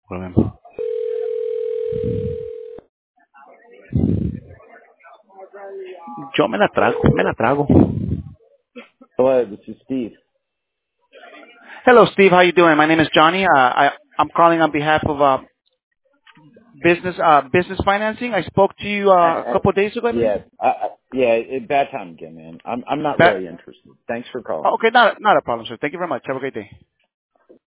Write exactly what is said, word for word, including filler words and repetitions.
Problema. Yo me la trago, me la trago. Hello, this is Steve. Hello, Steve. How you doing? My name is Johnny. Uh, I, I'm calling on behalf of uh, business uh, business financing. I spoke to you I, uh, a I, couple of days ago, I believe. yeah, I, I, yeah, it, bad time again, man. I'm I'm not Ba- really interested. Thanks for calling. okay, not not a problem, sir. Thank you very much. Have a great day.